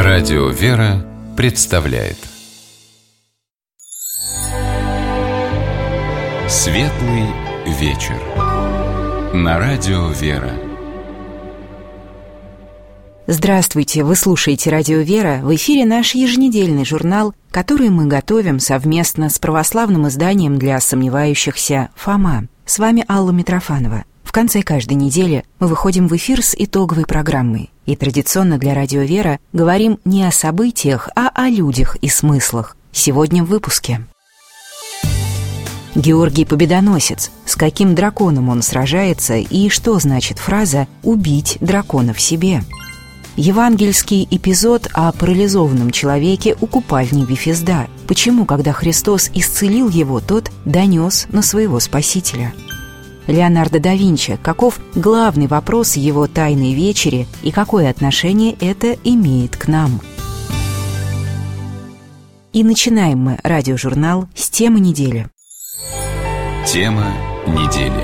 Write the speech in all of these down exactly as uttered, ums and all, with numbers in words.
Радио «Вера» представляет Светлый вечер на Радио «Вера». Здравствуйте! Вы слушаете Радио «Вера». В эфире наш еженедельный журнал, который мы готовим совместно с православным изданием для сомневающихся «Фома». С вами Алла Митрофанова. В конце каждой недели мы выходим в эфир с итоговой программой. И традиционно для Радио «Вера» говорим не о событиях, а о людях и смыслах. Сегодня в выпуске. Георгий Победоносец. С каким драконом он сражается и что значит фраза «убить дракона в себе»? Евангельский эпизод о парализованном человеке у купальни Вифезда. Почему, когда Христос исцелил его, тот донес на своего Спасителя? Леонардо да Винчи. Каков главный вопрос его «Тайной вечери» и какое отношение это имеет к нам? И начинаем мы радиожурнал с темы недели. Тема недели.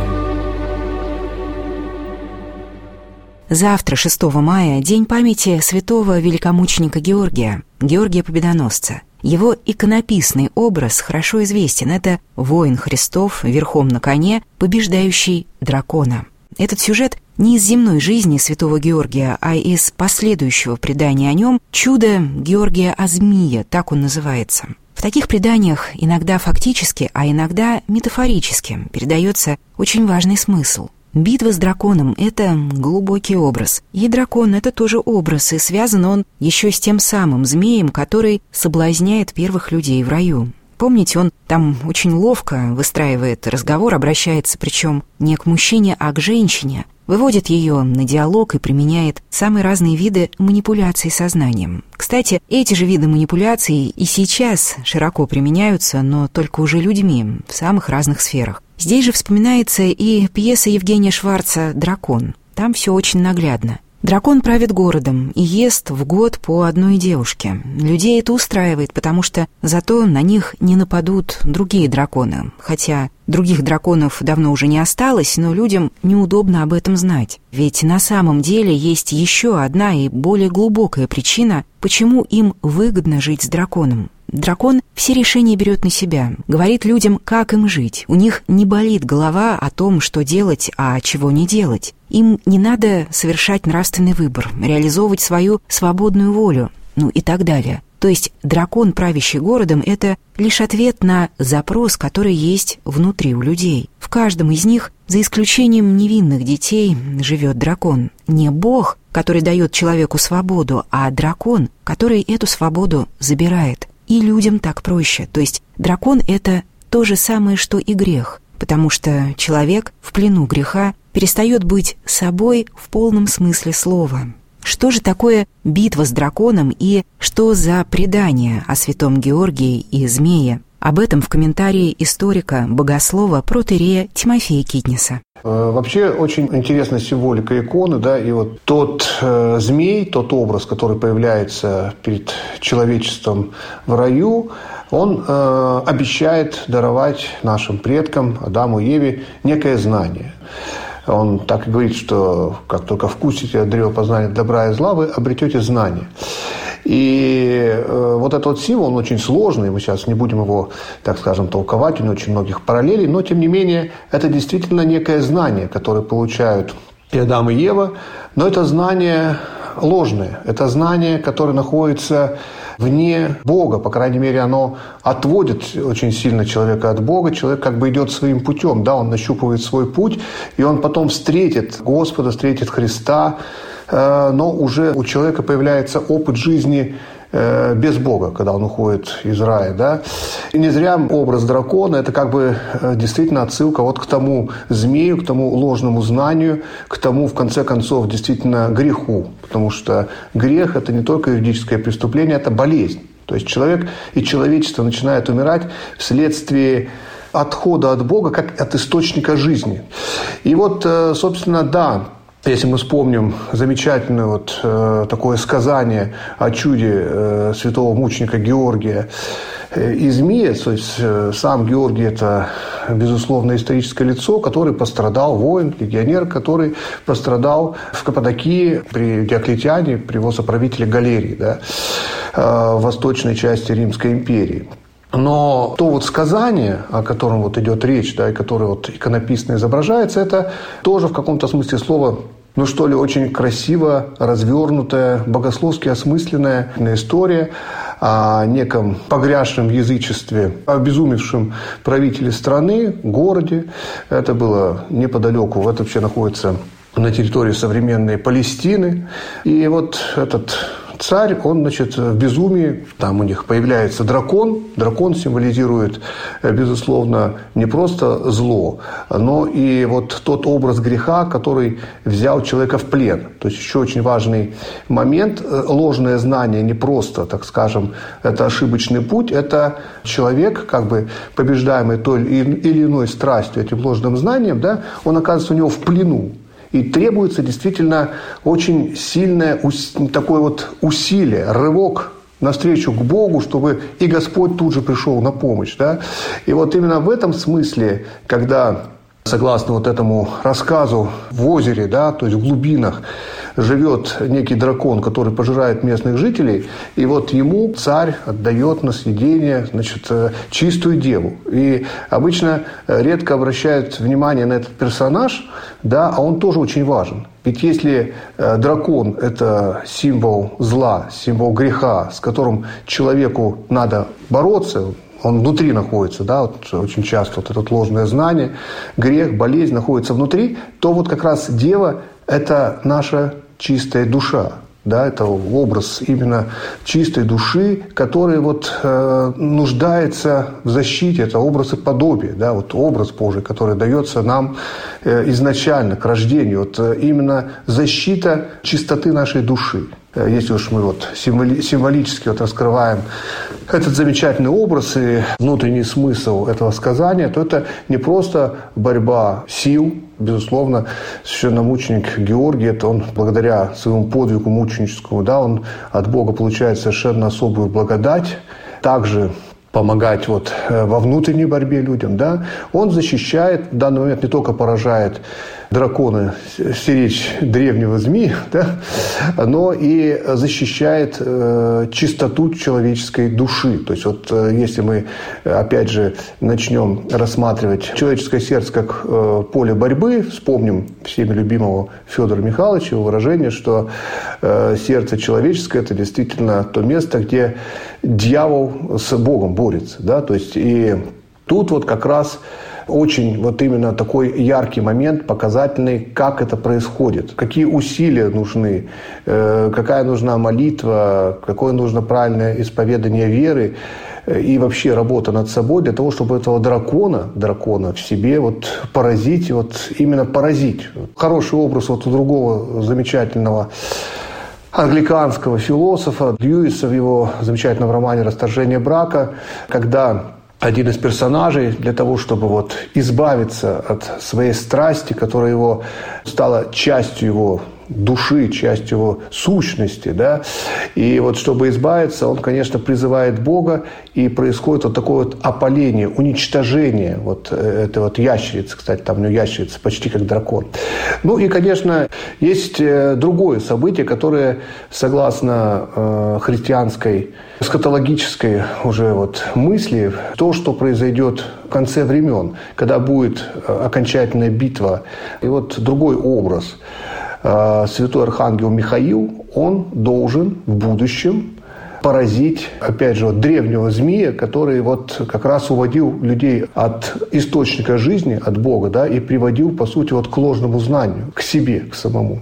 Завтра, шестого мая, день памяти святого великомученика Георгия, Георгия Победоносца. Его иконописный образ хорошо известен. Это воин Христов верхом на коне, побеждающий дракона. Этот сюжет не из земной жизни святого Георгия, а из последующего предания о нем «Чудо Георгия о змее», так он называется. В таких преданиях иногда фактически, а иногда метафорически передается очень важный смысл. Битва с драконом — это глубокий образ. И дракон — это тоже образ, и связан он еще с тем самым змеем, который соблазняет первых людей в раю. Помните, он там очень ловко выстраивает разговор, обращается причем не к мужчине, а к женщине, выводит ее на диалог и применяет самые разные виды манипуляций сознанием. Кстати, эти же виды манипуляций и сейчас широко применяются, но только уже людьми в самых разных сферах. Здесь же вспоминается и пьеса Евгения Шварца «Дракон». Там все очень наглядно. Дракон правит городом и ест в год по одной девушке. Людей это устраивает, потому что зато на них не нападут другие драконы. Хотя других драконов давно уже не осталось, но людям неудобно об этом знать. Ведь на самом деле есть еще одна и более глубокая причина, почему им выгодно жить с драконом. Дракон все решения берет на себя, говорит людям, как им жить. У них не болит голова о том, что делать, а чего не делать. Им не надо совершать нравственный выбор, реализовывать свою свободную волю, ну и так далее. То есть дракон, правящий городом, это лишь ответ на запрос, который есть внутри у людей. В каждом из них, за исключением невинных детей, живет дракон. Не Бог, который дает человеку свободу, а дракон, который эту свободу забирает. И людям так проще. То есть дракон — это то же самое, что и грех, потому что человек в плену греха перестает быть собой в полном смысле слова. Что же такое битва с драконом и что за предание о святом Георгии и змее? Об этом в комментарии историка, богослова, протоиерея Тимофея Китниса. Вообще очень интересна символика иконы, да, и вот тот э, змей, тот образ, который появляется перед человечеством в раю, он э, обещает даровать нашим предкам, Адаму и Еве, некое знание. Он так и говорит, что как только вкусите от древа познания добра и зла, вы обретете знание. И э, вот этот вот символ, он очень сложный, мы сейчас не будем его, так скажем, толковать, у него очень многих параллелей, но, тем не менее, это действительно некое знание, которое получают и Адам, и Ева, но это знание ложное, это знание, которое находится вне Бога, по крайней мере, оно отводит очень сильно человека от Бога, человек как бы идет своим путем, да, он нащупывает свой путь, и он потом встретит Господа, встретит Христа, но уже у человека появляется опыт жизни без Бога, когда он уходит из рая, да. И не зря образ дракона – это как бы действительно отсылка вот к тому змею, к тому ложному знанию, к тому, в конце концов, действительно греху. Потому что грех – это не только юридическое преступление, это болезнь. То есть человек и человечество начинает умирать вследствие отхода от Бога, как от источника жизни. И вот, собственно, да, если мы вспомним замечательное вот, э, такое сказание о чуде э, святого мученика Георгия, и змея, то есть сам Георгий – это, безусловно, историческое лицо, который пострадал, воин, легионер, который пострадал в Каппадокии при Диоклетиане, при его соправителе Галерии, да, в восточной части Римской империи. Но то вот сказание, о котором вот идет речь, да, и которое вот иконописно изображается, это тоже в каком-то смысле слова, ну что ли, очень красиво развернутая, богословски осмысленная история о неком погрязшем в язычестве, обезумевшем правителе страны, городе. Это было неподалеку, это вообще находится на территории современной Палестины. И вот этот царь, он, значит, в безумии, там у них появляется дракон. Дракон символизирует, безусловно, не просто зло, но и вот тот образ греха, который взял человека в плен. То есть еще очень важный момент. Ложное знание не просто, так скажем, это ошибочный путь. Это человек, как бы побеждаемый той или иной страстью, этим ложным знанием, да, он оказывается у него в плену. И требуется действительно очень сильное такое вот усилие, рывок навстречу к Богу, чтобы и Господь тут же пришел на помощь. Да? И вот именно в этом смысле, когда, согласно вот этому рассказу, в озере, да, то есть в глубинах, живет некий дракон, который пожирает местных жителей, и вот ему царь отдает на съедение, значит, чистую деву. И обычно редко обращают внимание на этот персонаж, да, а он тоже очень важен. Ведь если дракон – это символ зла, символ греха, с которым человеку надо бороться, он внутри находится, да, вот очень часто вот это ложное знание, грех, болезнь находится внутри, то вот как раз дева – это наша чистая душа, да, это образ именно чистой души, который вот э, нуждается в защите, это образ и подобие, да, вот образ Божий, который дается нам э, изначально к рождению, вот э, именно защита чистоты нашей души. Если уж мы вот символи- символически вот раскрываем этот замечательный образ и внутренний смысл этого сказания, то это не просто борьба сил. Безусловно, священномученик Георгий, это он благодаря своему подвигу мученическому, да, он от Бога получает совершенно особую благодать. Также помогать вот во внутренней борьбе людям, да, он защищает, в данный момент не только поражает дракона, стеречь древнего змея, да, но и защищает э, чистоту человеческой души. То есть вот э, если мы, опять же, начнем рассматривать человеческое сердце как э, поле борьбы, вспомним всеми любимого Федора Михайловича, его выражение, что э, сердце человеческое – это действительно то место, где дьявол с Богом борется. Да? То есть и тут вот как раз очень вот именно такой яркий момент, показательный, как это происходит, какие усилия нужны, э, какая нужна молитва, какое нужно правильное исповедание веры э, и вообще работа над собой для того, чтобы этого дракона, дракона в себе вот поразить, вот именно поразить. Хороший образ вот у другого замечательного англиканского философа Льюиса в его замечательном романе «Расторжение брака», когда один из персонажей для того, чтобы вот избавиться от своей страсти, которая его стала частью его души, частью его сущности, да, и вот чтобы избавиться, он, конечно, призывает Бога, и происходит вот такое вот опаление, уничтожение вот этой вот ящерицы, кстати, там у него ящерица почти как дракон. Ну и, конечно, есть другое событие, которое, согласно э, христианской, эсхатологической уже вот мысли, то, что произойдет в конце времен, когда будет окончательная битва. И вот другой образ. Святой Архангел Михаил, он должен в будущем поразить, опять же, вот древнего змея, который вот как раз уводил людей от источника жизни, от Бога, да, и приводил, по сути, вот к ложному знанию, к себе, к самому.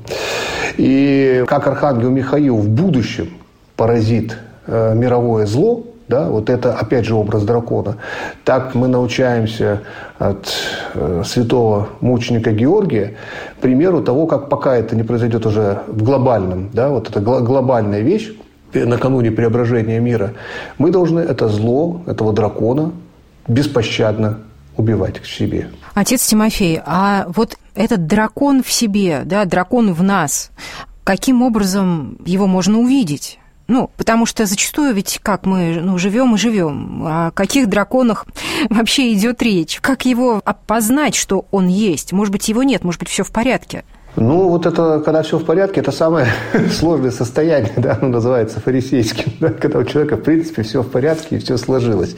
И как Архангел Михаил в будущем поразит э, мировое зло, да, вот это, опять же, образ дракона. Так мы научаемся от э, святого мученика Георгия примеру того, как пока это не произойдет уже в глобальном, да, вот это гл- глобальная вещь, накануне преображения мира, мы должны это зло, этого дракона беспощадно убивать к себе. Отец Тимофей, а вот этот дракон в себе, да, дракон в нас, каким образом его можно увидеть? Ну, потому что зачастую ведь как мы ну, живем и живем, о каких драконах вообще идет речь? Как его опознать, что он есть? Может быть, его нет, может быть, все в порядке? Ну, вот это, когда все в порядке, это самое сложное состояние, да, оно называется фарисейским, да, когда у человека, в принципе, все в порядке и все сложилось.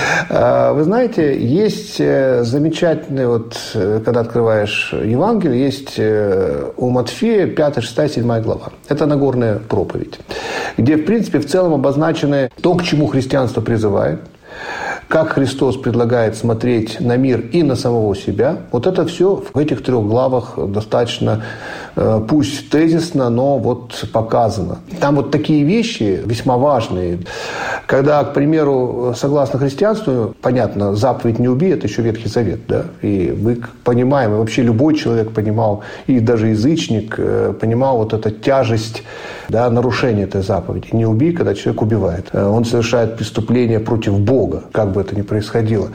Вы знаете, есть замечательный, вот, когда открываешь Евангелие, есть у Матфея пятая, шестая, седьмая глава. Это Нагорная проповедь, где, в принципе, в целом обозначены то, к чему христианство призывает, как Христос предлагает смотреть на мир и на самого себя. Вот это все в этих трех главах достаточно, пусть тезисно, но вот показано. Там вот такие вещи весьма важные. Когда, к примеру, согласно христианству, понятно, заповедь «не убей» – это еще Ветхий Завет. Да? И мы понимаем, и вообще любой человек понимал, и даже язычник понимал вот эту тяжесть, да, нарушения этой заповеди. «Не убей», когда человек убивает. Он совершает преступление против Бога, как бы это ни происходило.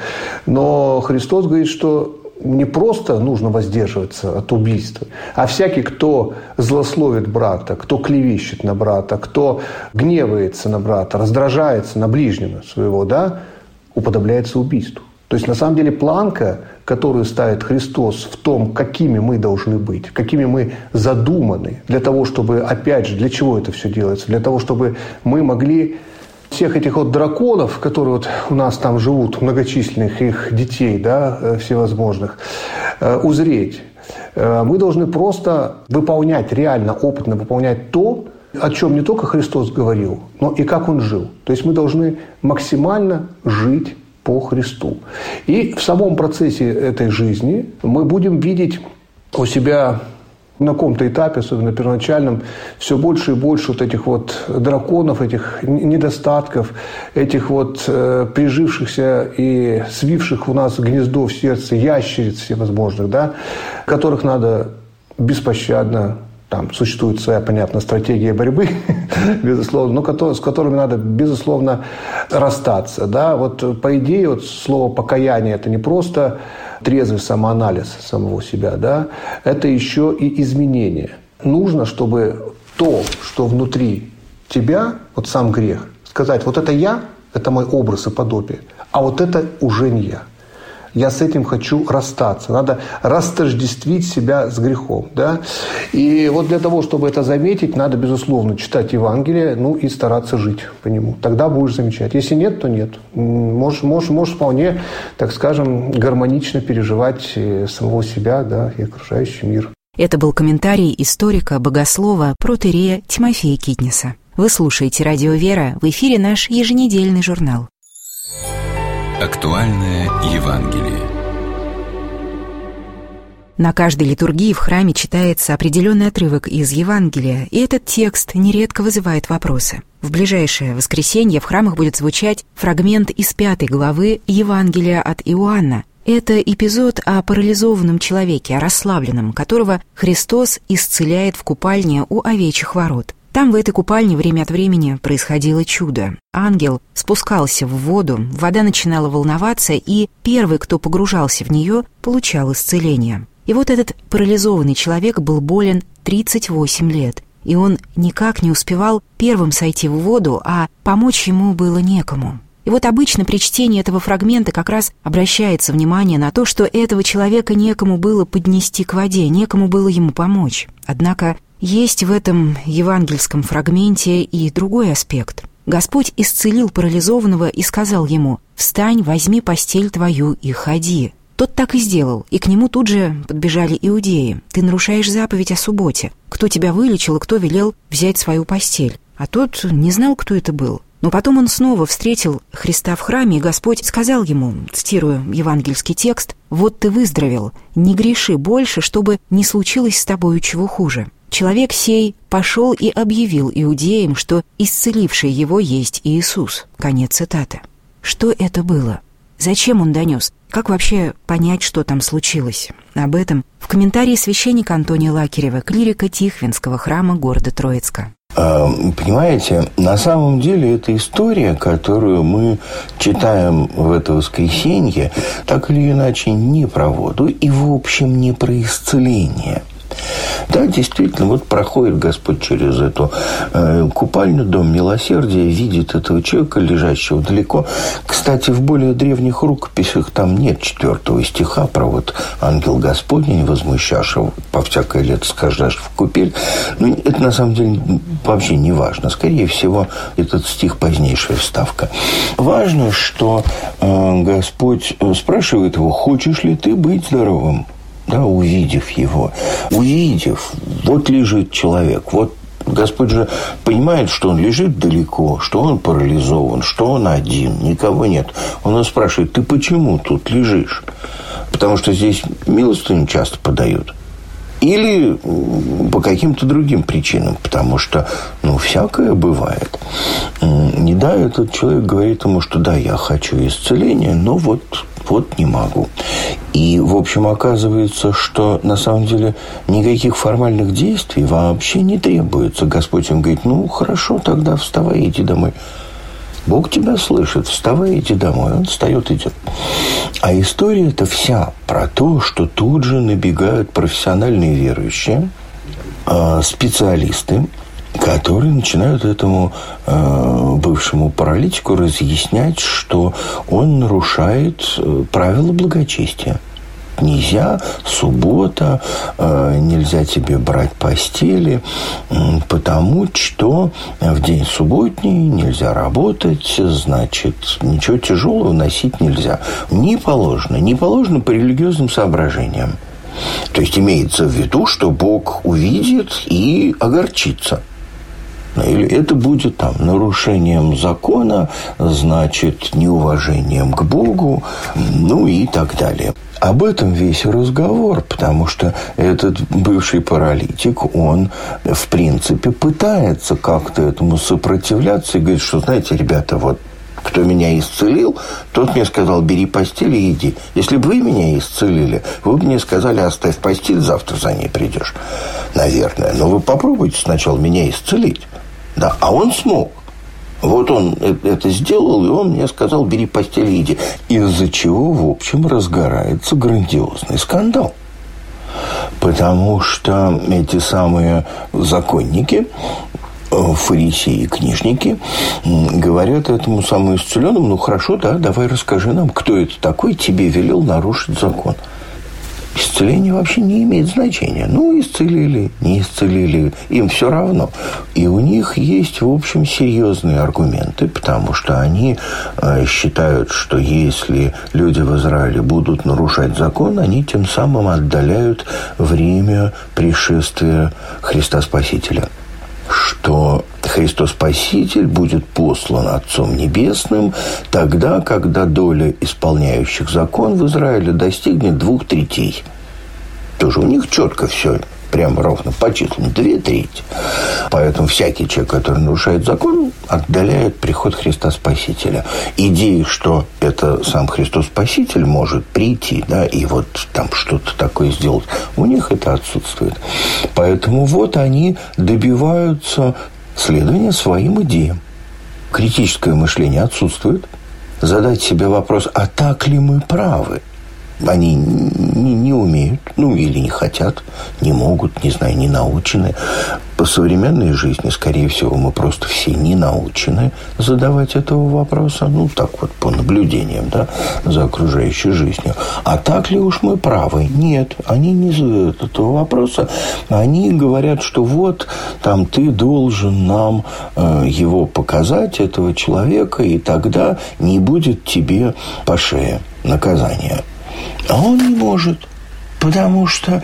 Но Христос говорит, что не просто нужно воздерживаться от убийства, а всякий, кто злословит брата, кто клевещет на брата, кто гневается на брата, раздражается на ближнего своего, да, уподобляется убийству. То есть, на самом деле, планка, которую ставит Христос в том, какими мы должны быть, какими мы задуманы, для того, чтобы, опять же, для чего это все делается? Для того, чтобы мы могли всех этих вот драконов, которые вот у нас там живут, многочисленных их детей, да, всевозможных, узреть. Мы должны просто выполнять, реально, опытно выполнять то, о чем не только Христос говорил, но и как Он жил. То есть мы должны максимально жить по Христу. И в самом процессе этой жизни мы будем видеть у себя на каком-то этапе, особенно первоначальном, все больше и больше вот этих вот драконов, этих недостатков, этих вот э, прижившихся и свивших у нас гнездо в сердце ящериц всевозможных, да, которых надо беспощадно, там существует своя, понятно, стратегия борьбы, безусловно, но который, с которыми надо, безусловно, расстаться. Да? Вот, по идее, вот слово «покаяние» – это не просто трезвый самоанализ самого себя, да? Это еще и изменение. Нужно, чтобы то, что внутри тебя, вот сам грех, сказать, вот это я, это мой образ и подобие, а вот это уже не я. Я с этим хочу расстаться. Надо растождествить себя с грехом. Да? И вот для того, чтобы это заметить, надо, безусловно, читать Евангелие, ну и стараться жить по нему. Тогда будешь замечать. Если нет, то нет. Можешь, можешь, можешь вполне, так скажем, гармонично переживать самого себя, да, и окружающий мир. Это был комментарий историка, богослова, протоиерея Тимофея Китниса. Вы слушаете «Радио Вера», в эфире наш еженедельный журнал. Актуальное Евангелие. На каждой литургии в храме читается определенный отрывок из Евангелия, и этот текст нередко вызывает вопросы. В ближайшее воскресенье в храмах будет звучать фрагмент из пятой главы Евангелия от Иоанна. Это эпизод о парализованном человеке, о расслабленном, которого Христос исцеляет в купальне у овечьих ворот. Там, в этой купальне, время от времени происходило чудо. Ангел спускался в воду, вода начинала волноваться, и первый, кто погружался в нее, получал исцеление. И вот этот парализованный человек был болен тридцать восемь лет, и он никак не успевал первым сойти в воду, а помочь ему было некому. И вот обычно при чтении этого фрагмента как раз обращается внимание на то, что этого человека некому было поднести к воде, некому было ему помочь. Однако есть в этом евангельском фрагменте и другой аспект. Господь исцелил парализованного и сказал ему: «Встань, возьми постель твою и ходи». Тот так и сделал, и к нему тут же подбежали иудеи. «Ты нарушаешь заповедь о субботе. Кто тебя вылечил и кто велел взять свою постель?» А тот не знал, кто это был. Но потом он снова встретил Христа в храме, и Господь сказал ему, цитирую евангельский текст: «Вот ты выздоровел, не греши больше, чтобы не случилось с тобою чего хуже». Человек сей пошел и объявил иудеям, что исцеливший его есть Иисус. Конец цитаты. Что это было? Зачем он донес? Как вообще понять, что там случилось? Об этом в комментарии священника Антония Лакерева, клирика Тихвинского храма города Троицка. Понимаете, на самом деле эта история, которую мы читаем в это воскресенье, так или иначе не про воду и, в общем, не про исцеление. Да, действительно, вот проходит Господь через эту э, купальню, дом милосердия, видит этого человека, лежащего далеко. Кстати, в более древних рукописях там нет четвертого стиха про вот ангел Господень, возмущавшего по всякое лето скажешь в купель. Ну, это на самом деле вообще не важно. Скорее всего, этот стих позднейшая вставка. Важно, что э, Господь спрашивает его: хочешь ли ты быть здоровым? Да, увидев его, увидев, вот лежит человек, вот Господь же понимает, что он лежит далеко, что он парализован, что он один, никого нет. Он его спрашивает: ты почему тут лежишь? Потому что здесь милостыню часто подают. Или по каким-то другим причинам, потому что, ну, всякое бывает. И да, этот человек говорит ему, что да, я хочу исцеления, но вот, вот не могу. И, в общем, оказывается, что на самом деле никаких формальных действий вообще не требуется. Господь им говорит: ну, хорошо, тогда вставай, иди домой. Бог тебя слышит, вставай, иди домой. Он встает, идет. А история-то вся про то, что тут же набегают профессиональные верующие, специалисты, которые начинают этому бывшему паралитику разъяснять, что он нарушает правила благочестия. Нельзя, суббота, нельзя тебе брать постели, потому что в день субботний нельзя работать, значит, ничего тяжелого носить нельзя. Не положено, не положено по религиозным соображениям. То есть имеется в виду, что Бог увидит и огорчится. Или это будет там нарушением закона, значит, неуважением к Богу, ну и так далее. Об этом весь разговор, потому что этот бывший паралитик, он, в принципе, пытается как-то этому сопротивляться и говорит, что, знаете, ребята, вот кто меня исцелил, тот мне сказал: бери постель и иди. Если бы вы меня исцелили, вы бы мне сказали: оставь постель, завтра за ней придешь. Наверное. Но вы попробуйте сначала меня исцелить. Да, а он смог. Вот он это сделал, и он мне сказал: бери постель и иди. Из-за чего, в общем, разгорается грандиозный скандал. Потому что эти самые законники, фарисеи и книжники, говорят этому самому исцеленному: ну, хорошо, да, давай расскажи нам, кто это такой тебе велел нарушить закон. Исцеление вообще не имеет значения. Ну, исцелили, не исцелили, им все равно. И у них есть, в общем, серьезные аргументы, потому что они э, считают, что если люди в Израиле будут нарушать закон, они тем самым отдаляют время пришествия Христа Спасителя. Что Христос Спаситель будет послан Отцом Небесным тогда, когда доля исполняющих закон в Израиле достигнет двух третей. Тоже у них четко все прямо ровно по числам, две трети. Поэтому всякий человек, который нарушает закон, отдаляет приход Христа Спасителя. Идея, что это сам Христос Спаситель может прийти, да, и вот там что-то такое сделать, у них это отсутствует. Поэтому вот они добиваются следования своим идеям. Критическое мышление отсутствует. Задать себе вопрос: а так ли мы правы? Они не, не умеют, ну, или не хотят, не могут, не знаю, не научены. По современной жизни, скорее всего, мы просто все не научены задавать этого вопроса. Ну, так вот, по наблюдениям, да, за окружающей жизнью. А так ли уж мы правы? Нет, они не задают этого вопроса. Они говорят, что вот, там, ты должен нам э, его показать, этого человека, и тогда не будет тебе по шее наказания. А он не может, потому что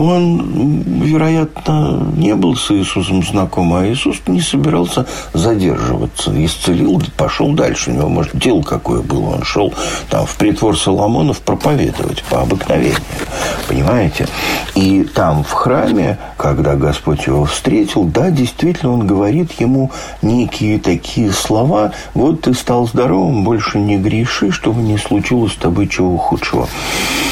он, вероятно, не был с Иисусом знаком, а Иисус не собирался задерживаться. Исцелил, пошел дальше. У него, может, дело какое было. Он шел там в притвор Соломонов проповедовать по обыкновению. Понимаете? И там, в храме, когда Господь его встретил, да, действительно, он говорит ему некие такие слова: вот ты стал здоровым, больше не греши, чтобы не случилось с тобой чего худшего.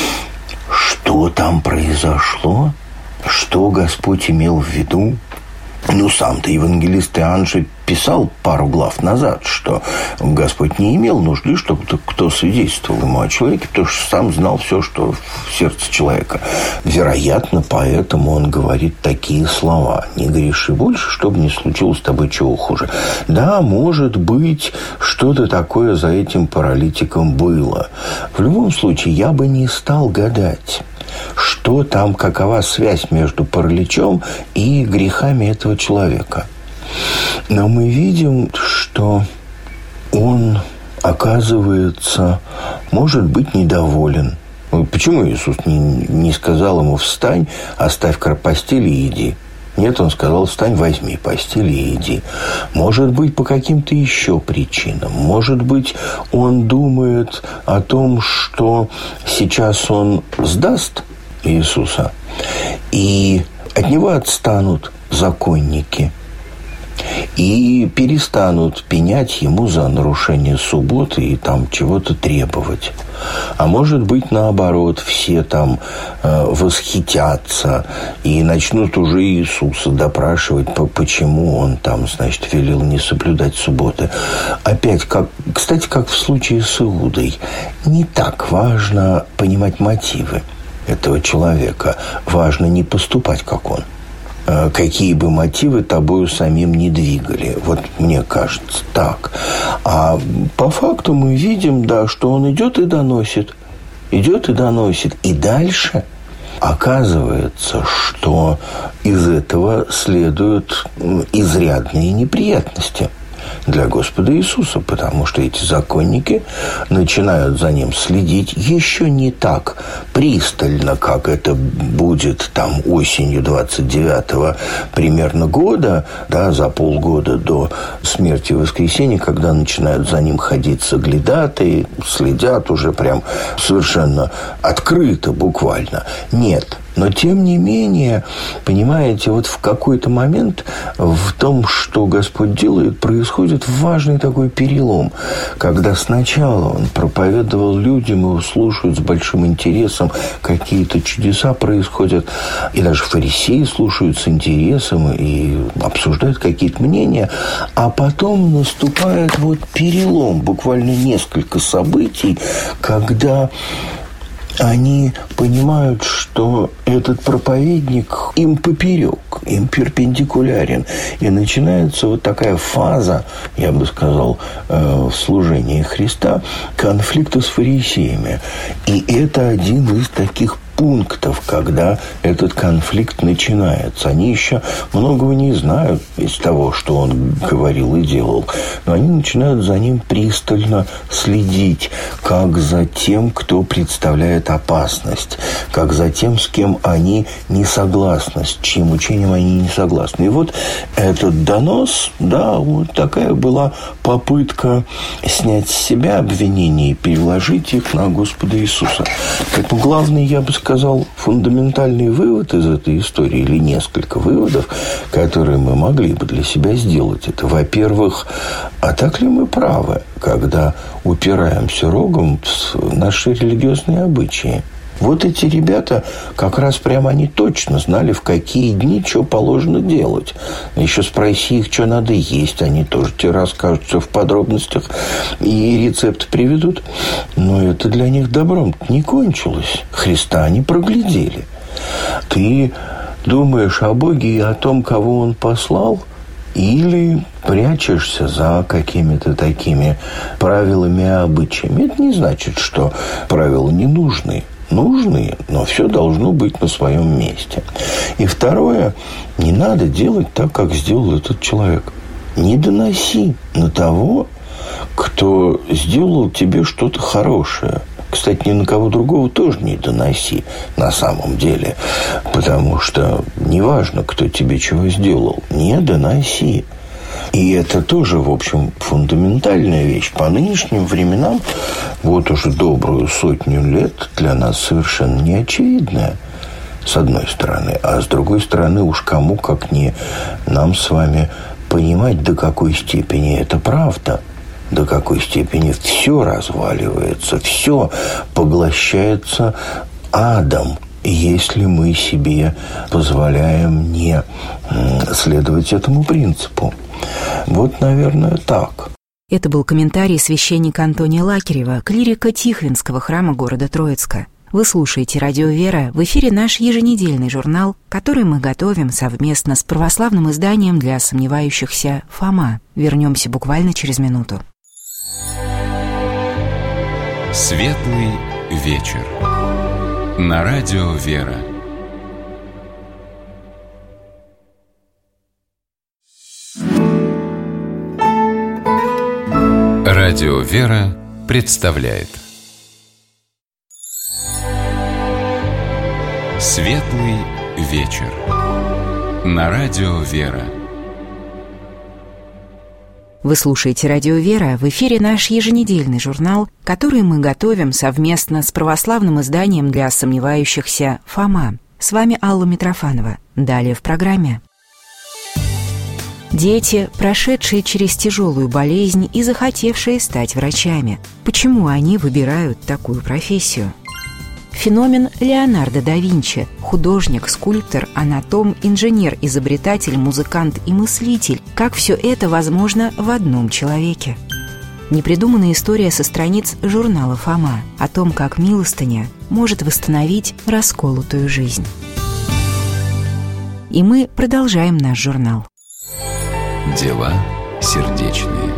Что там произошло? Что Господь имел в виду? Ну, сам-то евангелист Иоанн же писал пару глав назад, что Господь не имел нужды, чтобы кто свидетельствовал ему о человеке, потому что сам знал все, что в сердце человека. Вероятно, поэтому он говорит такие слова: «Не греши больше, чтобы не случилось с тобой чего хуже». Да, может быть, что-то такое за этим паралитиком было. В любом случае, я бы не стал гадать, что там, какова связь между параличом и грехами этого человека. Но мы видим, что он, оказывается, может быть недоволен. Почему Иисус не, не сказал ему: «Встань, оставь постель и иди»? Нет, он сказал: «Встань, возьми постель и иди». Может быть, по каким-то еще причинам. Может быть, он думает о том, что сейчас он сдаст Иисуса, и от него отстанут законники и перестанут пенять ему за нарушение субботы и там чего-то требовать. А может быть, наоборот, все там э, восхитятся и начнут уже Иисуса допрашивать, почему он там, значит, велел не соблюдать субботы. Опять, как, кстати, как в случае с Иудой, не так важно понимать мотивы этого человека. Важно не поступать, как он. Какие бы мотивы тобою самим не двигали. Вот мне кажется так. А по факту мы видим, да, что он идет и доносит. Идет и доносит. И дальше оказывается, что из этого следуют изрядные неприятности для Господа Иисуса, потому что эти законники начинают за ним следить еще не так пристально, как это будет там осенью двадцать девятого примерно года, да, за полгода до смерти воскресения, когда начинают за ним ходить соглядатые, следят уже прям совершенно открыто, буквально. Нет. Но, тем не менее, понимаете, вот в какой-то момент в том, что Господь делает, происходит важный такой перелом, когда сначала Он проповедовал людям, его слушают с большим интересом, какие-то чудеса происходят, и даже фарисеи слушают с интересом и обсуждают какие-то мнения, а потом наступает вот перелом, буквально несколько событий, когда они понимают, что этот проповедник им поперек, им перпендикулярен. И начинается вот такая фаза, я бы сказал, в служении Христа, конфликта с фарисеями. И это один из таких пунктов, когда этот конфликт начинается. Они еще многого не знают из того, что он говорил и делал, но они начинают за ним пристально следить, как за тем, кто представляет опасность, как за тем, с кем они не согласны, с чьим учением они не согласны. И вот этот донос, да, вот такая была попытка снять с себя обвинения и переложить их на Господа Иисуса. Поэтому главный, я бы сказал, сказал, фундаментальный вывод из этой истории, или несколько выводов, которые мы могли бы для себя сделать, это, во-первых, а так ли мы правы, когда упираемся рогом в наши религиозные обычаи? Вот эти ребята, как раз прямо они точно знали, в какие дни что положено делать. Еще спроси их, что надо есть, они тоже тебе расскажут все в подробностях и рецепт приведут. Но это для них добром не кончилось. Христа они проглядели. Ты думаешь о Боге и о том, кого Он послал, или прячешься за какими-то такими правилами и обычаями? Это не значит, что правила не нужны. Нужные, но все должно быть на своем месте. И второе, не надо делать так, как сделал этот человек. Не доноси на того, кто сделал тебе что-то хорошее. Кстати, ни на кого другого тоже не доноси на самом деле. Потому что неважно, кто тебе чего сделал, не доноси. И это тоже, в общем, фундаментальная вещь. По нынешним временам, вот уже добрую сотню лет, для нас совершенно неочевидная, с одной стороны. А с другой стороны, уж кому, как не нам с вами, понимать, до какой степени это правда, до какой степени все разваливается, все поглощается адом. если мы себе позволяем не следовать этому принципу. Вот, наверное, так. Это был комментарий священника Антония Лакерева, клирика Тихвинского храма города Троицка. Вы слушаете «Радио Вера», в эфире наш еженедельный журнал, который мы готовим совместно с православным изданием для сомневающихся «Фома». Вернемся буквально через минуту. Светлый вечер. На радио «Вера». Радио «Вера» представляет Светлый вечер. На радио «Вера». Вы слушаете «Радио Вера», в эфире наш еженедельный журнал, который мы готовим совместно с православным изданием для сомневающихся «Фома». С вами Алла Митрофанова. Далее в программе. Дети, прошедшие через тяжелую болезнь и захотевшие стать врачами. Почему они выбирают такую профессию? Феномен Леонардо да Винчи – художник, скульптор, анатом, инженер, изобретатель, музыкант и мыслитель. Как все это возможно в одном человеке? Непридуманная история со страниц журнала «Фома» о том, как милостыня может восстановить расколотую жизнь. И мы продолжаем наш журнал. Дела сердечные.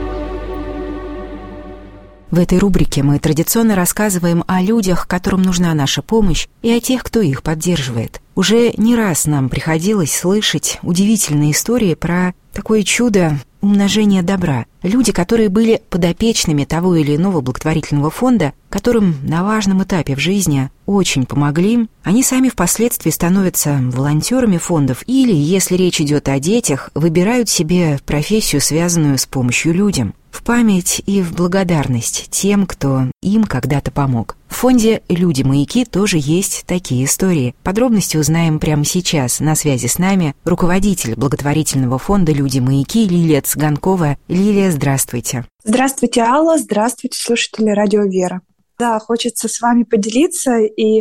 В этой рубрике мы традиционно рассказываем о людях, которым нужна наша помощь, и о тех, кто их поддерживает. Уже не раз нам приходилось слышать удивительные истории про такое чудо умножения добра. Люди, которые были подопечными того или иного благотворительного фонда, которым на важном этапе в жизни очень помогли, они сами впоследствии становятся волонтерами фондов или, если речь идет о детях, выбирают себе профессию, связанную с помощью людям. В память и в благодарность тем, кто им когда-то помог. В фонде «Люди-маяки» тоже есть такие истории. Подробности узнаем прямо сейчас. На связи с нами руководитель благотворительного фонда «Люди-маяки» Лилия Цыганкова. Лилия, здравствуйте. Здравствуйте, Алла. Здравствуйте, слушатели «Радио Вера». Да, хочется с вами поделиться и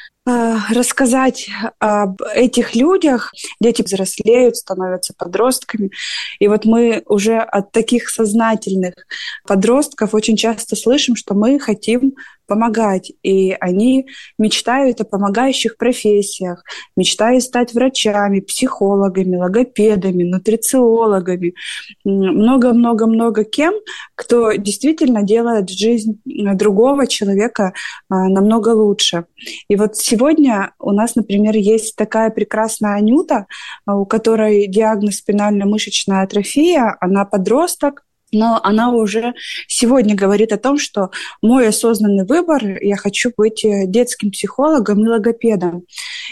э, рассказать об этих людях. Дети взрослеют, становятся подростками. И вот мы уже от таких сознательных подростков очень часто слышим, что мы хотим помогать. И они мечтают о помогающих профессиях, мечтают стать врачами, психологами, логопедами, нутрициологами, много-много-много кем, кто действительно делает жизнь другого человека намного лучше. И вот сегодня у нас, например, есть такая прекрасная Анюта, у которой диагноз спинально-мышечная атрофия, она подросток, но она уже сегодня говорит о том, что мой осознанный выбор, я хочу быть детским психологом и логопедом.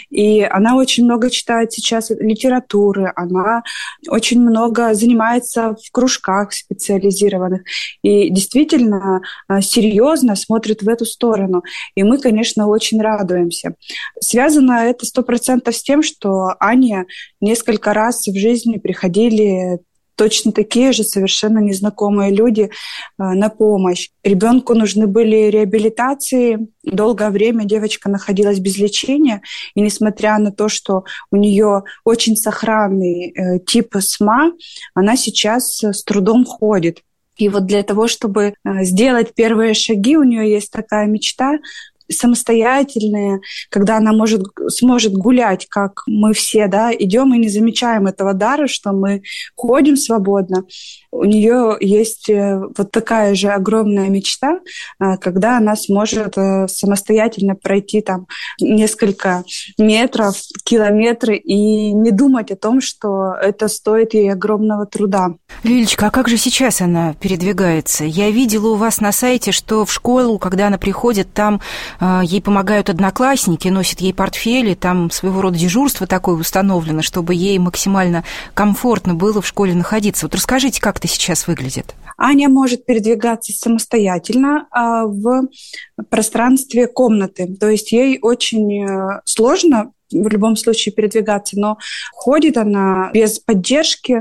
И она очень много читает сейчас литературы, она очень много занимается в кружках специализированных и действительно серьезно смотрит в эту сторону. И мы, конечно, очень радуемся. Связано это сто процентов с тем, что Ане несколько раз в жизни приходили точно такие же совершенно незнакомые люди э, на помощь. Ребенку нужны были реабилитации. Долгое время девочка находилась без лечения. И несмотря на то, что у нее очень сохранный э, тип СМА, она сейчас с трудом ходит. И вот для того, чтобы э, сделать первые шаги, у нее есть такая мечта самостоятельные, когда она может, сможет гулять, как мы все, да, идем и не замечаем этого дара, что мы ходим свободно. У нее есть вот такая же огромная мечта, когда она сможет самостоятельно пройти там несколько метров, километры и не думать о том, что это стоит ей огромного труда. Лилечка, а как же сейчас она передвигается? Я видела у вас на сайте, что в школу, когда она приходит, там э, ей помогают одноклассники, носят ей портфели, там своего рода дежурство такое установлено, чтобы ей максимально комфортно было в школе находиться. Вот расскажите, как это сейчас выглядит? Аня может передвигаться самостоятельно э, в пространстве комнаты. То есть ей очень э, сложно в любом случае передвигаться, но ходит она без поддержки по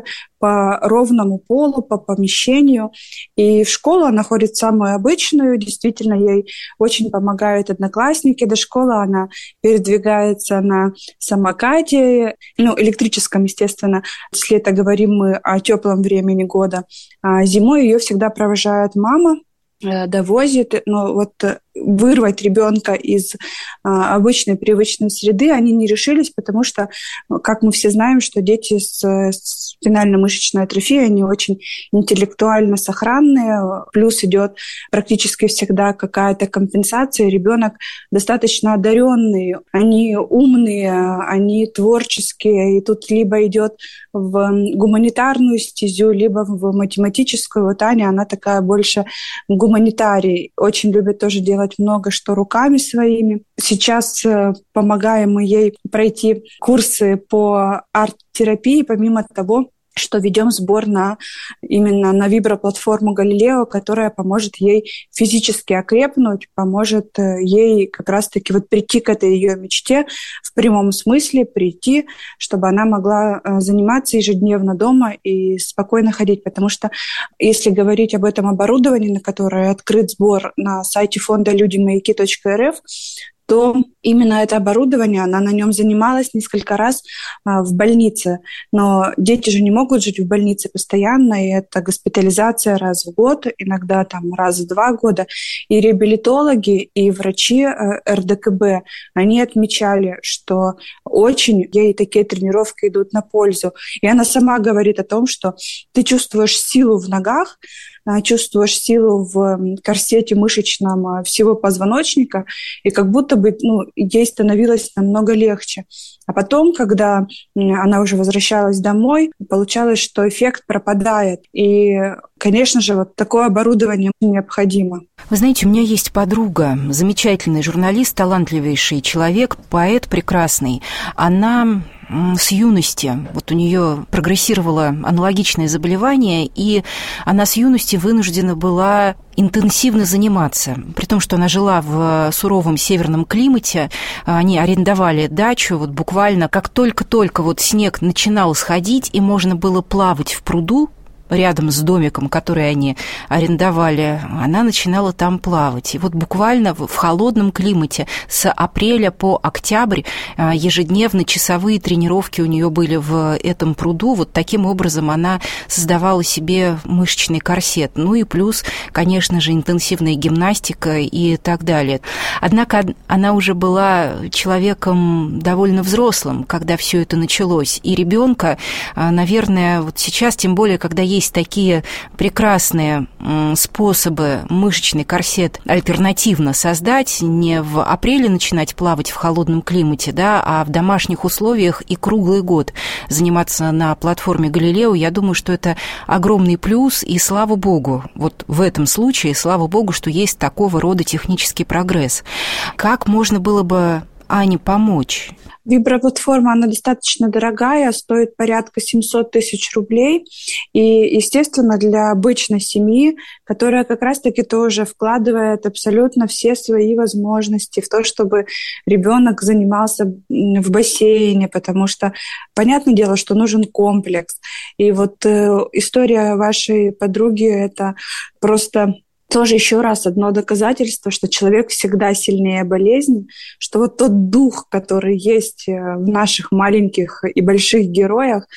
по ровному полу, по помещению. И в школу она ходит самую обычную. Действительно, ей очень помогают одноклассники. До школы она передвигается на самокате, ну, электрическом, естественно, если это говорим мы о теплом времени года. А зимой ее всегда провожает мама, довозит, но вот вырвать ребенка из а, обычной привычной среды они не решились, потому что, как мы все знаем, что дети с, с спинально-мышечной атрофией, они очень интеллектуально сохранные, плюс идет практически всегда какая-то компенсация, ребенок достаточно одаренный, они умные, они творческие, и тут либо идет в гуманитарную стезю, либо в математическую. Вот Аня, она такая больше гуманитарий, очень любит тоже делать много что руками своими. Сейчас э, помогаем мы ей пройти курсы по арт-терапии, помимо того, что ведем сбор на, именно на виброплатформу Галилео, которая поможет ей физически окрепнуть, поможет ей как раз-таки вот прийти к этой ее мечте, в прямом смысле прийти, чтобы она могла заниматься ежедневно дома и спокойно ходить. Потому что если говорить об этом оборудовании, на которое открыт сбор на сайте фонда люди маяки точка эр эф, то именно это оборудование, она на нем занималась несколько раз а, в больнице. Но дети же не могут жить в больнице постоянно, и это госпитализация раз в год, иногда там раз в два года. И реабилитологи, и врачи э, эр дэ ка бэ, они отмечали, что очень ей такие тренировки идут на пользу. И она сама говорит о том, что ты чувствуешь силу в ногах, чувствуешь силу в корсете мышечном всего позвоночника, и как будто бы ну, ей становилось намного легче. А потом, когда она уже возвращалась домой, получалось, что эффект пропадает. И, конечно же, вот такое оборудование необходимо. Вы знаете, у меня есть подруга, замечательный журналист, талантливейший человек, поэт прекрасный. Она с юности, вот у нее прогрессировало аналогичное заболевание, и она с юности вынуждена была интенсивно заниматься. При том, что она жила в суровом северном климате, они арендовали дачу, вот буквально как только-только вот снег начинал сходить, и можно было плавать в пруду, рядом с домиком, который они арендовали, она начинала там плавать. И вот буквально в холодном климате с апреля по октябрь ежедневно часовые тренировки у нее были в этом пруду. Вот таким образом она создавала себе мышечный корсет. Ну и плюс, конечно же, интенсивная гимнастика и так далее. Однако она уже была человеком довольно взрослым, когда все это началось. И ребенка, наверное, вот сейчас, тем более, когда есть Есть такие прекрасные способы мышечный корсет альтернативно создать, не в апреле начинать плавать в холодном климате, да, а в домашних условиях и круглый год заниматься на платформе Галилео. Я думаю, что это огромный плюс, и слава богу, вот в этом случае, слава богу, что есть такого рода технический прогресс. Как можно было бы Ане помочь? Виброплатформа, она достаточно дорогая, стоит порядка семьсот тысяч рублей. И, естественно, для обычной семьи, которая как раз-таки тоже вкладывает абсолютно все свои возможности в то, чтобы ребенок занимался в бассейне, потому что, понятное дело, что нужен комплекс. И вот э, история вашей подруги – это просто... Тоже еще раз одно доказательство, что человек всегда сильнее болезни, что вот тот дух, который есть в наших маленьких и больших героях,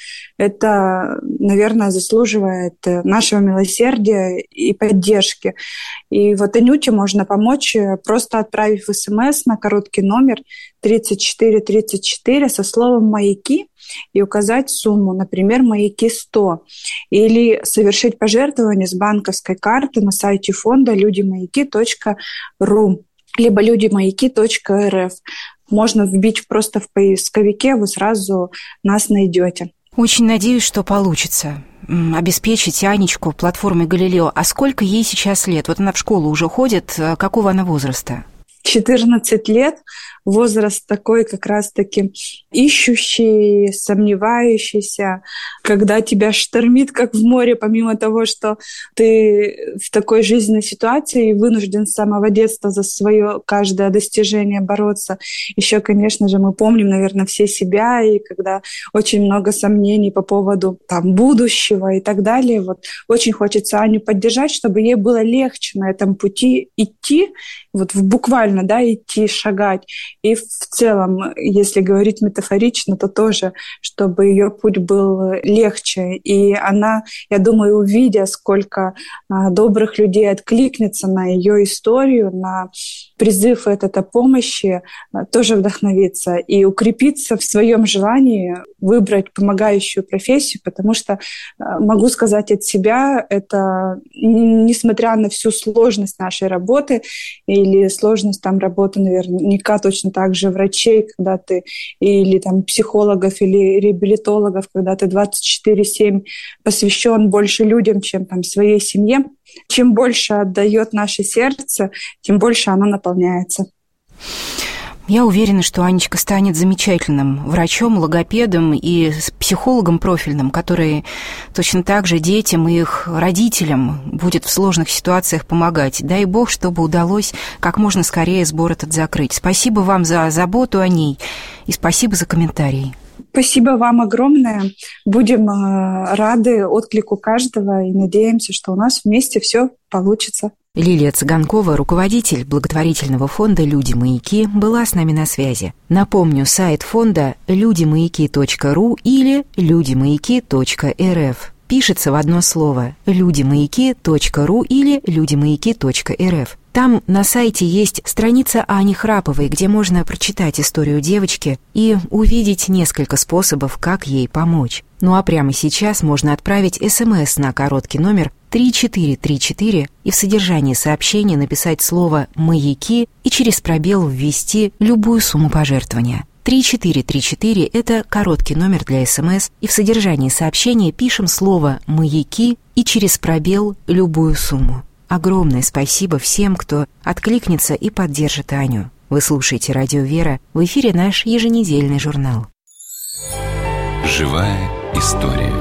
это, наверное, заслуживает нашего милосердия и поддержки. И вот Анюте можно помочь, просто отправив смс на короткий номер тридцать четыре тридцать четыре со словом «Маяки» и указать сумму, например, «Маяки сто», или совершить пожертвование с банковской карты на сайте фонда люди маяки точка ру либо люди маяки точка эр эф. Можно вбить просто в поисковике, вы сразу нас найдете. Очень надеюсь, что получится обеспечить Анечку платформой Галилео. А сколько ей сейчас лет? Вот она в школу уже ходит. Какого она возраста? четырнадцать лет. возраст такой как раз-таки ищущий, сомневающийся, когда тебя штормит, как в море, помимо того, что ты в такой жизненной ситуации вынужден с самого детства за свое каждое достижение бороться. Еще, конечно же, мы помним, наверное, все себя, и когда очень много сомнений по поводу там, будущего и так далее. Вот очень хочется Аню поддержать, чтобы ей было легче на этом пути идти, вот в буквально, да, идти, шагать. И в целом, если говорить метафорично, то тоже, чтобы ее путь был легче. И она, я думаю, увидя, сколько а, добрых людей откликнется на ее историю, на призыв этот о помощи, а, тоже вдохновится и укрепиться в своем желании выбрать помогающую профессию, потому что, а, могу сказать от себя, это, несмотря на всю сложность нашей работы или сложность там работы, наверняка точно так же врачей, когда ты, или там психологов, или реабилитологов, когда ты двадцать четыре семь посвящен больше людям, чем там своей семье. Чем больше отдает наше сердце, тем больше оно наполняется. Я уверена, что Анечка станет замечательным врачом, логопедом и психологом профильным, который точно так же детям и их родителям будет в сложных ситуациях помогать. Дай Бог, чтобы удалось как можно скорее сбор этот закрыть. Спасибо вам за заботу о ней и спасибо за комментарии. Спасибо вам огромное. Будем рады отклику каждого и надеемся, что у нас вместе все получится. Лилия Цыганкова, руководитель благотворительного фонда «Люди-маяки», была с нами на связи. Напомню, сайт фонда люди маяки точка ру или люди маяки точка эр эф. Пишется в одно слово люди маяки точка ру или люди маяки точка эр эф. Там на сайте есть страница Ани Храповой, где можно прочитать историю девочки и увидеть несколько способов, как ей помочь. Ну а прямо сейчас можно отправить СМС на короткий номер три четыре три четыре и в содержании сообщения написать слово «маяки» и через пробел ввести любую сумму пожертвования. три четыре три четыре – это короткий номер для СМС, и в содержании сообщения пишем слово «маяки» и через пробел любую сумму. Огромное спасибо всем, кто откликнется и поддержит Аню. Вы слушаете «Радио Вера», в эфире наш еженедельный журнал. Живая история.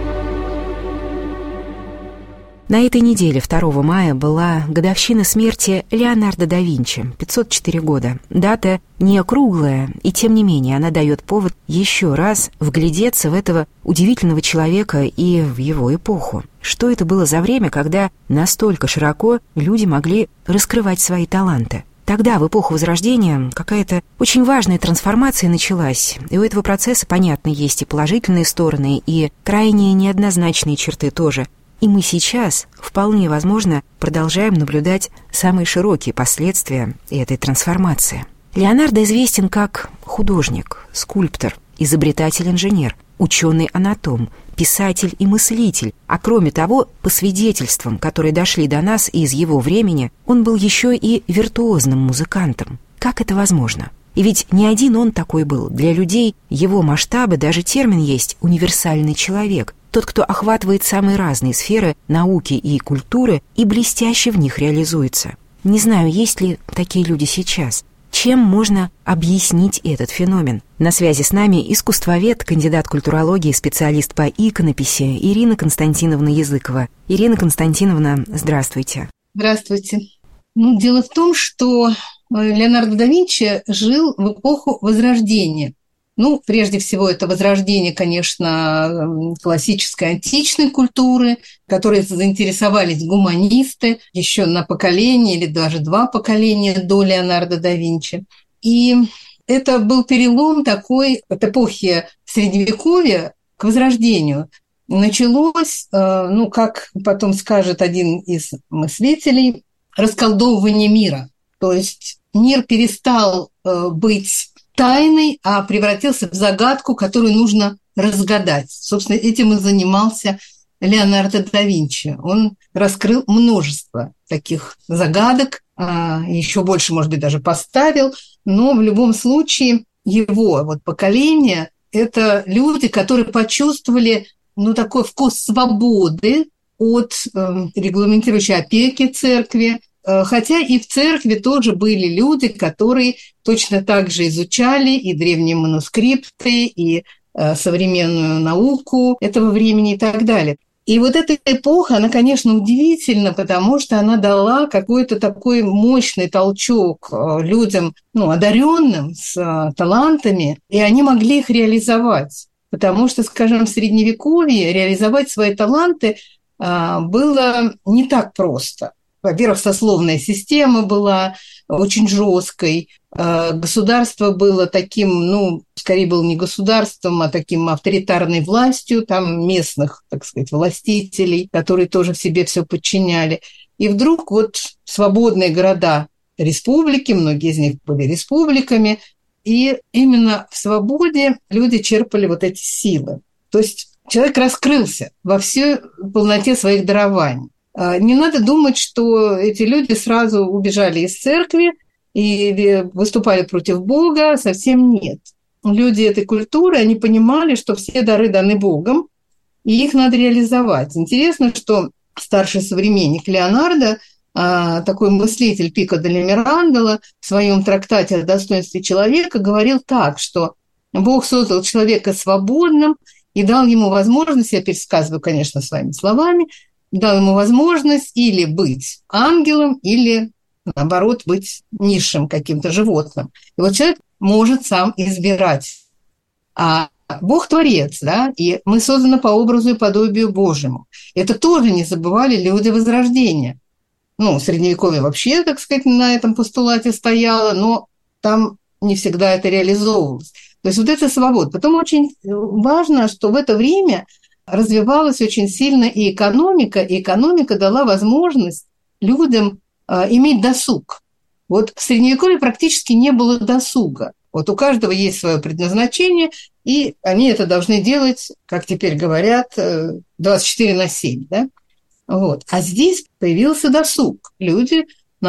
На этой неделе, второго мая, была годовщина смерти Леонардо да Винчи, пятьсот четыре года. Дата не круглая, и тем не менее она дает повод еще раз вглядеться в этого удивительного человека и в его эпоху. Что это было за время, когда настолько широко люди могли раскрывать свои таланты? Тогда, в эпоху Возрождения, какая-то очень важная трансформация началась, и у этого процесса, понятно, есть и положительные стороны, и крайне неоднозначные черты тоже. И мы сейчас, вполне возможно, продолжаем наблюдать самые широкие последствия этой трансформации. Леонардо известен как художник, скульптор, изобретатель-инженер, ученый-анатом, писатель и мыслитель, а кроме того, по свидетельствам, которые дошли до нас из его времени, он был еще и виртуозным музыкантом. Как это возможно? И ведь не один он такой был. Для людей его масштаба даже термин есть «универсальный человек», тот, кто охватывает самые разные сферы науки и культуры и блестяще в них реализуется. Не знаю, есть ли такие люди сейчас. Чем можно объяснить этот феномен? На связи с нами искусствовед, кандидат культурологии, специалист по иконописи Ирина Константиновна Языкова. Ирина Константиновна, здравствуйте. Здравствуйте. Ну, дело в том, что Леонардо да Винчи жил в эпоху Возрождения. Ну, прежде всего, это возрождение, конечно, классической античной культуры, которой заинтересовались гуманисты еще на поколение или даже два поколения до Леонардо да Винчи. И это был перелом такой от эпохи Средневековья к Возрождению. Началось, ну, как потом скажет один из мыслителей, расколдовывание мира. То есть мир перестал быть тайной, а превратился в загадку, которую нужно разгадать. Собственно, этим и занимался Леонардо да Винчи. Он раскрыл множество таких загадок, еще больше, может быть, даже поставил, но в любом случае его вот поколение – это люди, которые почувствовали ну, такой вкус свободы от э, регламентирующей опеки церкви, хотя и в церкви тоже были люди, которые точно так же изучали и древние манускрипты, и современную науку этого времени и так далее. И вот эта эпоха, она, конечно, удивительна, потому что она дала какой-то такой мощный толчок людям, ну, одаренным, с талантами, и они могли их реализовать. Потому что, скажем, в Средневековье реализовать свои таланты было не так просто. Во-первых, сословная система была очень жесткой, государство было таким, ну, скорее было не государством, а таким авторитарной властью, там местных, так сказать, властителей, которые тоже в себе все подчиняли. И вдруг вот свободные города республики, многие из них были республиками, и именно в свободе люди черпали вот эти силы. То есть человек раскрылся во всей полноте своих дарований. Не надо думать, что эти люди сразу убежали из церкви и выступали против Бога, совсем нет. Люди этой культуры, они понимали, что все дары даны Богом, и их надо реализовать. Интересно, что старший современник Леонардо, такой мыслитель Пико делла Мирандола, в своем трактате о достоинстве человека говорил так, что Бог создал человека свободным и дал ему возможность, я пересказываю, конечно, своими словами, дал ему возможность или быть ангелом, или, наоборот, быть низшим каким-то животным. И вот человек может сам избирать. А Бог творец, да, и мы созданы по образу и подобию Божьему. Это тоже не забывали люди Возрождения. Ну, Средневековье вообще, так сказать, на этом постулате стояло, но там не всегда это реализовывалось. То есть вот это свобода. Потом очень важно, что в это время развивалась очень сильно и экономика, и экономика дала возможность людям э, иметь досуг. Вот в Средневековье практически не было досуга. Вот у каждого есть свое предназначение, и они это должны делать, как теперь говорят, двадцать четыре на семь. Да? Вот. А здесь появился досуг. Люди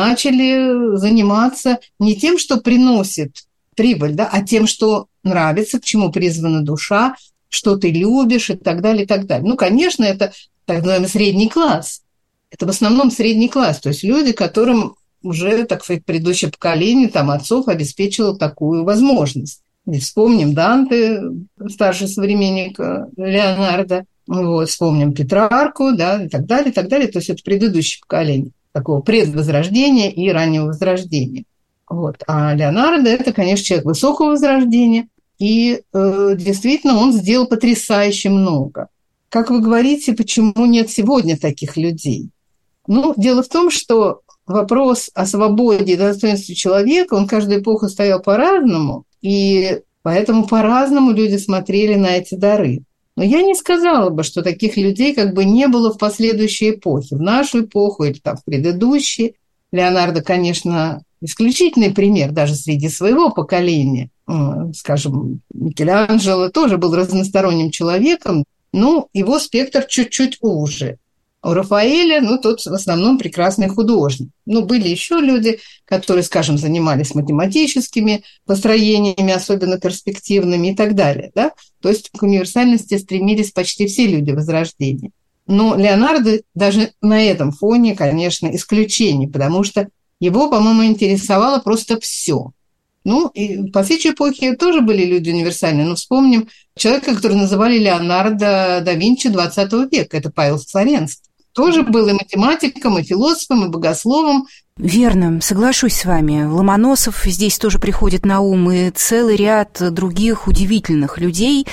начали заниматься не тем, что приносит прибыль, да, а тем, что нравится, к чему призвана душа, что ты любишь и так далее, и так далее. Ну, конечно, это так называемый средний класс. Это в основном средний класс, то есть люди, которым уже, так сказать, предыдущее поколение там, отцов обеспечило такую возможность. И вспомним Данте, старший современник Леонардо, вот, вспомним Петрарку, да, и так далее, и так далее. То есть это предыдущее поколение такого предвозрождения и раннего возрождения. Вот. А Леонардо – это, конечно, человек высокого возрождения, и э, действительно он сделал потрясающе много. Как вы говорите, почему нет сегодня таких людей? Ну, дело в том, что вопрос о свободе и достоинстве человека, он каждую эпоху стоял по-разному, и поэтому по-разному люди смотрели на эти дары. Но я не сказала бы, что таких людей как бы не было в последующей эпохе, в нашу эпоху или там в предыдущей. Леонардо, конечно, исключительный пример даже среди своего поколения. Скажем, Микеланджело тоже был разносторонним человеком, но его спектр чуть-чуть уже. У Рафаэля, ну, тот в основном прекрасный художник. Но были еще люди, которые, скажем, занимались математическими построениями, особенно перспективными и так далее. Да? То есть к универсальности стремились почти все люди Возрождения. Но Леонардо даже на этом фоне, конечно, исключение, потому что его, по-моему, интересовало просто все. Ну, и в последующей эпохе тоже были люди универсальные. Но вспомним человека, которого называли Леонардо да Винчи двадцатого века. Это Павел Флоренский. Тоже был и математиком, и философом, и богословом. Верно, соглашусь с вами. Ломоносов здесь тоже приходит на ум, и целый ряд других удивительных людей.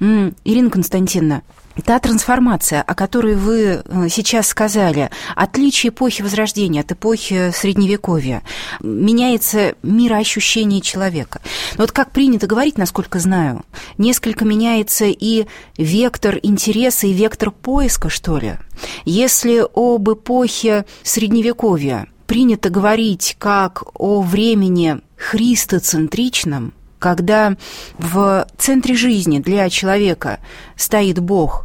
Ирина Константиновна, та трансформация, о которой вы сейчас сказали, отличие эпохи Возрождения от эпохи Средневековья, меняется мироощущение человека. Но вот как принято говорить, насколько знаю, несколько меняется и вектор интереса, и вектор поиска, что ли. Если об эпохе Средневековья принято говорить как о времени христоцентричном, когда в центре жизни для человека стоит Бог,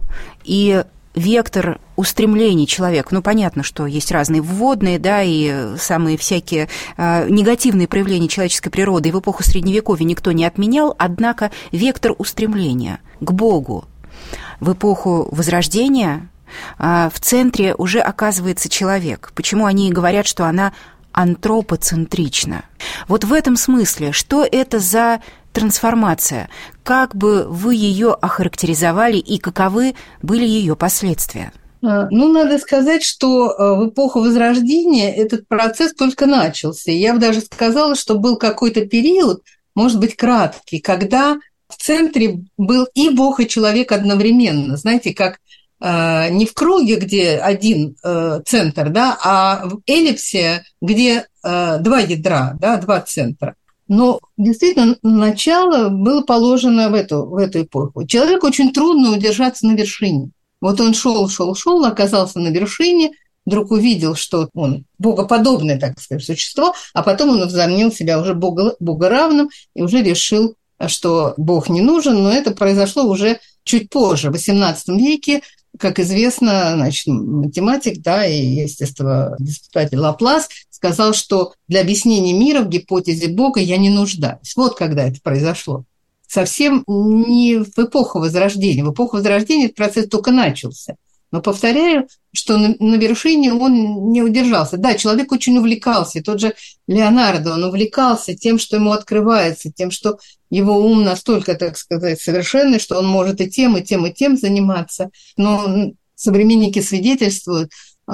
и вектор устремлений человека, ну, понятно, что есть разные вводные, да, и самые всякие э, негативные проявления человеческой природы, и в эпоху Средневековья никто не отменял, однако вектор устремления к Богу в эпоху Возрождения в центре уже оказывается человек. Почему они и говорят, что она антропоцентрична. Вот в этом смысле, что это за трансформация? Как бы вы ее охарактеризовали и каковы были ее последствия? Ну, надо сказать, что в эпоху Возрождения этот процесс только начался. Я бы даже сказала, что был какой-то период, может быть, краткий, когда в центре был и Бог, и человек одновременно. Знаете, как э, не в круге, где один э, центр, да, а в эллипсе, где э, два ядра, да, два центра. Но действительно начало было положено в эту, в эту эпоху. Человеку очень трудно удержаться на вершине. Вот он шел, шел, шел, оказался на вершине, вдруг увидел, что он богоподобное, так сказать, существо, а потом он возомнил себя уже бога, богоравным и уже решил, что Бог не нужен, но это произошло уже чуть позже, в восемнадцатом веке, как известно, значит, математик, да, и естествоиспытатель Лаплас сказал, что для объяснения мира в гипотезе Бога я не нуждаюсь. Вот когда это произошло. Совсем не в эпоху Возрождения. В эпоху Возрождения этот процесс только начался. Но повторяю, что на, на вершине он не удержался. Да, человек очень увлекался. И тот же Леонардо, он увлекался тем, что ему открывается, тем, что его ум настолько, так сказать, совершенный, что он может и тем, и тем, и тем заниматься. Но современники свидетельствуют,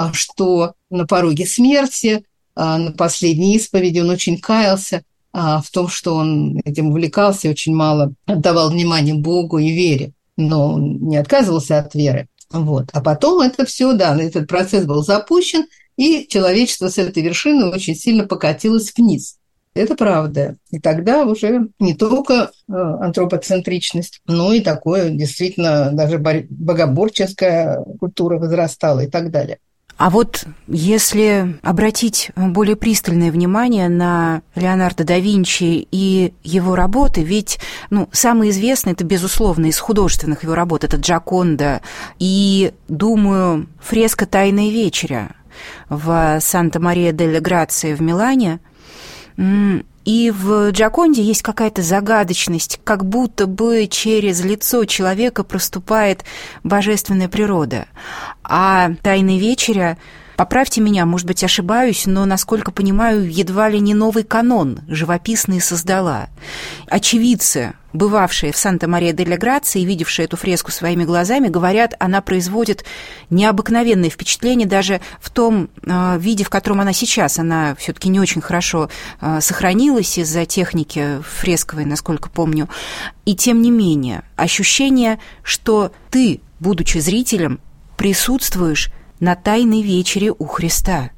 что на пороге смерти, на последней исповеди он очень каялся в том, что он этим увлекался и очень мало отдавал внимания Богу и вере, но он не отказывался от веры. Вот. А потом это все, да, этот процесс был запущен, и человечество с этой вершины очень сильно покатилось вниз. Это правда. И тогда уже не только антропоцентричность, но и такое действительно даже богоборческая культура возрастала и так далее. А вот если обратить более пристальное внимание на Леонардо да Винчи и его работы, ведь ну, самое известное, это, безусловно, из художественных его работ, это «Джоконда», и, думаю, фреска «Тайная вечеря» в Санта-Мария-дель-Грация в Милане. И в «Джоконде» есть какая-то загадочность, как будто бы через лицо человека проступает божественная природа. А «Тайная вечеря», поправьте меня, может быть, ошибаюсь, но, насколько понимаю, едва ли не новый канон живописный создала. Очевидцы, бывавшие в Санта-Мария-дель-Грация и видевшие эту фреску своими глазами, говорят, она производит необыкновенное впечатление даже в том э, виде, в котором она сейчас. Она все-таки не очень хорошо э, сохранилась из-за техники фресковой, насколько помню. И тем не менее, ощущение, что ты, будучи зрителем, присутствуешь на тайной вечере у Христа.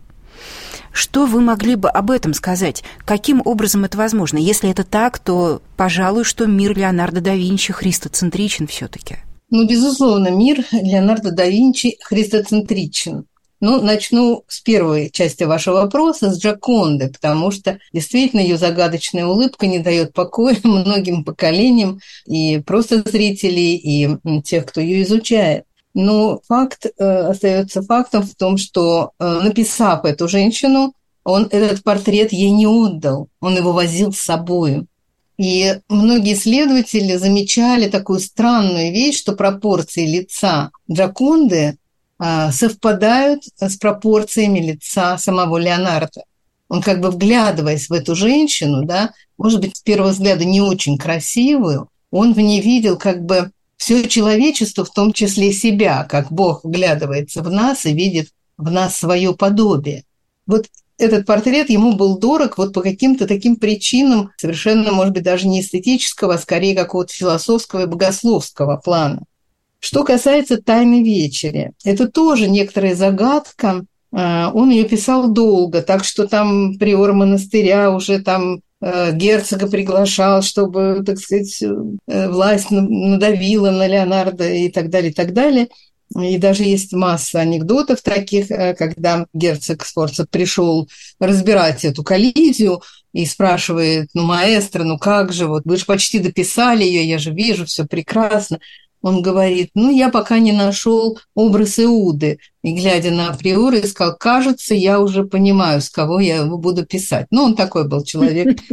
Что вы могли бы об этом сказать? Каким образом это возможно? Если это так, то, пожалуй, что мир Леонардо да Винчи христоцентричен все-таки. Ну, безусловно, мир Леонардо да Винчи христоцентричен. Ну, начну с первой части вашего вопроса, с Джоконды, потому что действительно ее загадочная улыбка не дает покоя многим поколениям и просто зрителей, и тех, кто ее изучает. Но факт э, остается фактом в том, что, э, написав эту женщину, он этот портрет ей не отдал, он его возил с собой. И многие исследователи замечали такую странную вещь, что пропорции лица Джоконды э, совпадают с пропорциями лица самого Леонардо. Он как бы вглядываясь в эту женщину, да, может быть, с первого взгляда не очень красивую, он в ней видел как бы все человечество, в том числе себя, как Бог вглядывается в нас и видит в нас свое подобие. Вот этот портрет ему был дорог вот по каким-то таким причинам, совершенно, может быть, даже не эстетического, а скорее какого-то философского и богословского плана. Что касается «Тайной вечери», это тоже некоторая загадка. Он ее писал долго, так что там приор монастыря уже там герцога приглашал, чтобы, так сказать, власть надавила на Леонардо и так далее, и так далее. И даже есть масса анекдотов таких, когда герцог Сфорца пришел разбирать эту коллизию и спрашивает, ну, маэстро, ну как же, вот вы же почти дописали ее, я же вижу, все прекрасно. Он говорит, ну, я пока не нашел образ Иуды. И, глядя на приора, сказал, кажется, я уже понимаю, с кого я его буду писать. Ну, он такой был человек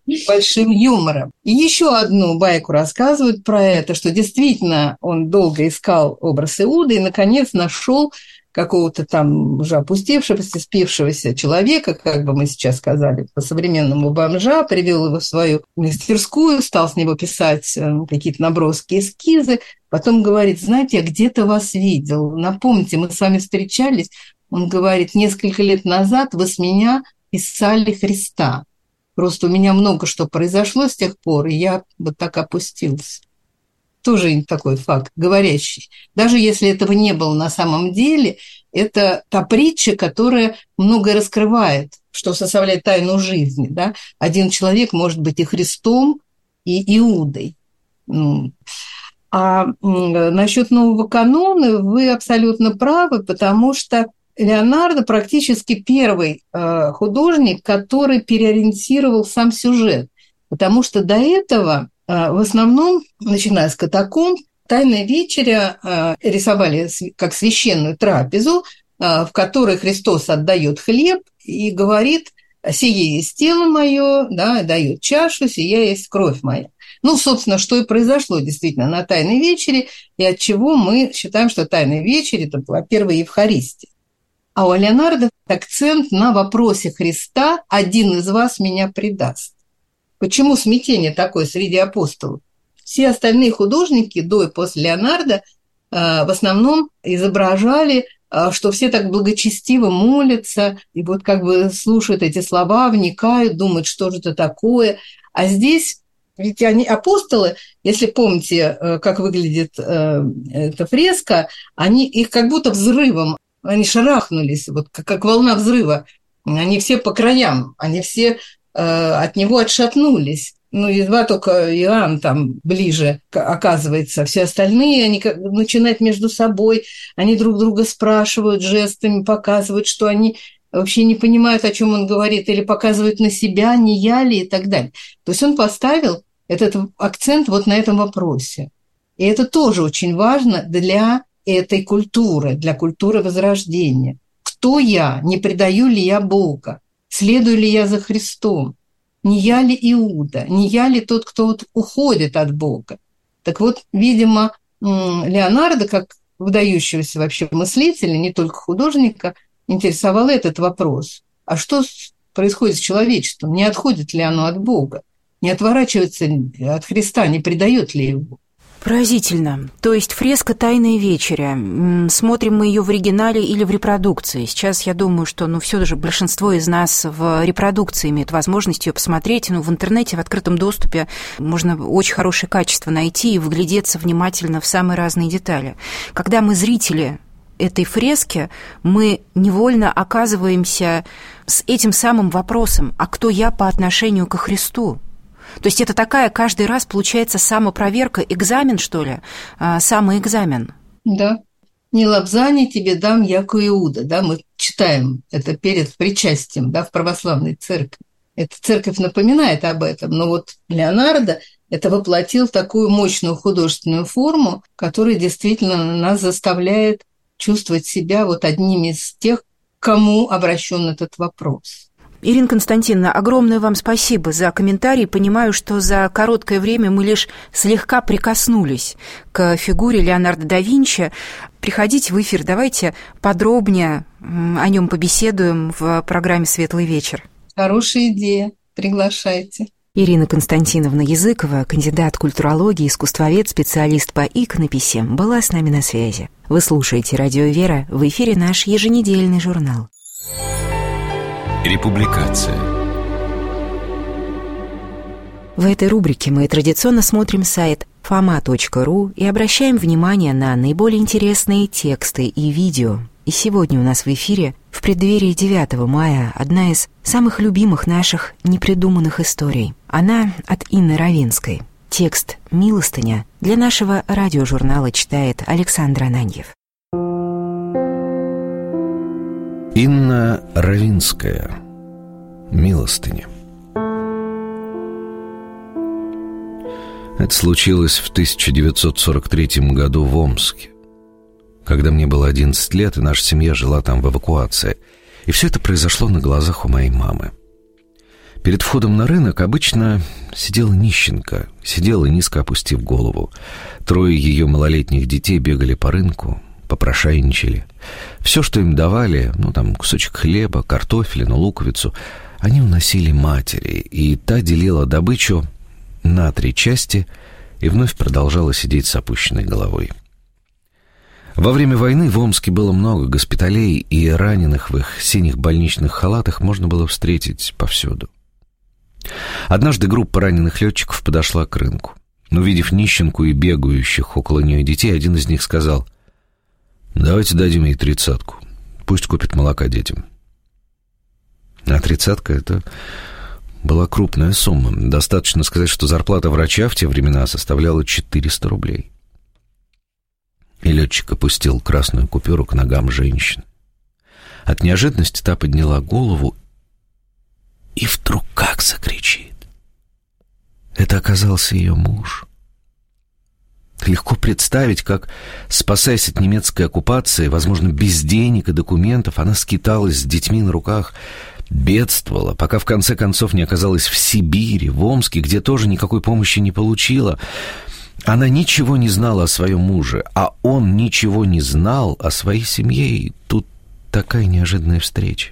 большим юмором. И еще одну байку рассказывают про это, что действительно он долго искал образ Иуды и, наконец, нашел какого-то там уже опустевшегося, спившегося человека, как бы мы сейчас сказали, по-современному бомжа, привел его в свою мастерскую, стал с него писать какие-то наброски, эскизы, потом говорит: знаете, я где-то вас видел, напомните, мы с вами встречались. Он говорит: несколько лет назад вы с меня писали Христа. Просто у меня много что произошло с тех пор, и я вот так опустился. Тоже такой факт, говорящий. Даже если этого не было на самом деле, это та притча, которая многое раскрывает, что составляет тайну жизни. Да? Один человек может быть и Христом, и Иудой. А насчет нового канона вы абсолютно правы, потому что Леонардо практически первый художник, который переориентировал сам сюжет, потому что до этого в основном, начиная с катакомб, «Тайная вечеря» рисовали как священную трапезу, в которой Христос отдает хлеб и говорит: «Сие есть тело мое», да, дает чашу, «сия есть кровь моя». Ну, собственно, что и произошло действительно на «Тайной вечере», и от чего мы считаем, что «Тайная вечеря» – это была первая Евхаристия. А у Леонардо акцент на вопросе Христа: «Один из вас меня предаст». Почему смятение такое среди апостолов? Все остальные художники до и после Леонардо э, в основном изображали, э, что все так благочестиво молятся, и вот как бы слушают эти слова, вникают, думают, что же это такое. А здесь, ведь они, апостолы, если помните, э, как выглядит э, эта фреска, они их как будто взрывом, они шарахнулись, вот как, как волна взрыва. Они все по краям, они все от него отшатнулись. Ну, едва только Иоанн там ближе оказывается. Все остальные, они начинают между собой, они друг друга спрашивают, жестами показывают, что они вообще не понимают, о чем он говорит, или показывают на себя, не я ли, и так далее. То есть он поставил этот акцент вот на этом вопросе. И это тоже очень важно для этой культуры, для культуры Возрождения. Кто я? Не предаю ли я Бога? Следую ли я за Христом? Не я ли Иуда? Не я ли тот, кто вот уходит от Бога? Так вот, видимо, Леонардо, как выдающегося вообще мыслителя, не только художника, интересовал этот вопрос. А что происходит с человечеством? Не отходит ли оно от Бога? Не отворачивается от Христа? Не предает ли его? Поразительно. То есть фреска «Тайная вечеря». Смотрим мы ее в оригинале или в репродукции. Сейчас я думаю, что ну, все же большинство из нас в репродукции имеют возможность ее посмотреть. Ну, в интернете, в открытом доступе можно очень хорошее качество найти и вглядеться внимательно в самые разные детали. Когда мы зрители этой фрески, мы невольно оказываемся с этим самым вопросом: а кто я по отношению ко Христу? То есть это такая каждый раз получается самопроверка, экзамен, что ли? А, самоэкзамен. Да. «Не лапзани тебе дам, яко Иуда». Да? Мы читаем это перед причастием, да, в православной церкви. Эта церковь напоминает об этом. Но вот Леонардо это воплотил в такую мощную художественную форму, которая действительно нас заставляет чувствовать себя вот одним из тех, к кому обращен этот вопрос. Ирина Константиновна, огромное вам спасибо за комментарий. Понимаю, что за короткое время мы лишь слегка прикоснулись к фигуре Леонардо да Винчи. Приходите в эфир, давайте подробнее о нем побеседуем в программе «Светлый вечер». Хорошая идея, приглашайте. Ирина Константиновна Языкова, кандидат культурологии, искусствовед, специалист по иконописи, была с нами на связи. Вы слушаете «Радио Вера», в эфире наш еженедельный журнал. Републикация. В этой рубрике мы традиционно смотрим сайт фома точка ру и обращаем внимание на наиболее интересные тексты и видео. И сегодня у нас в эфире, в преддверии девятого мая, одна из самых любимых наших непридуманных историй. Она от Инны Равинской. Текст «Милостыня» для нашего радиожурнала читает Александр Ананьев. Инна Равинская. «Милостыня». Это случилось в тысяча девятьсот сорок третьем году в Омске, когда мне было одиннадцать лет, и наша семья жила там в эвакуации. И все это произошло на глазах у моей мамы. Перед входом на рынок обычно сидела нищенка, сидела, низко опустив голову. Трое ее малолетних детей бегали по рынку, попрошайничали. Все, что им давали, ну, там, кусочек хлеба, картофелину, луковицу, они уносили матери, и та делила добычу на три части и вновь продолжала сидеть с опущенной головой. Во время войны в Омске было много госпиталей, и раненых в их синих больничных халатах можно было встретить повсюду. Однажды группа раненых летчиков подошла к рынку. Увидев нищенку и бегающих около нее детей, один из них сказал: «Давайте дадим ей тридцатку, пусть купит молока детям». А тридцатка — это была крупная сумма. Достаточно сказать, что зарплата врача в те времена составляла четыреста рублей. И летчик опустил красную купюру к ногам женщины. От неожиданности та подняла голову и вдруг как закричит. Это оказался ее муж. Легко представить, как, спасаясь от немецкой оккупации, возможно, без денег и документов, она скиталась с детьми на руках, бедствовала, пока в конце концов не оказалась в Сибири, в Омске, где тоже никакой помощи не получила. Она ничего не знала о своем муже, а он ничего не знал о своей семье, и тут такая неожиданная встреча.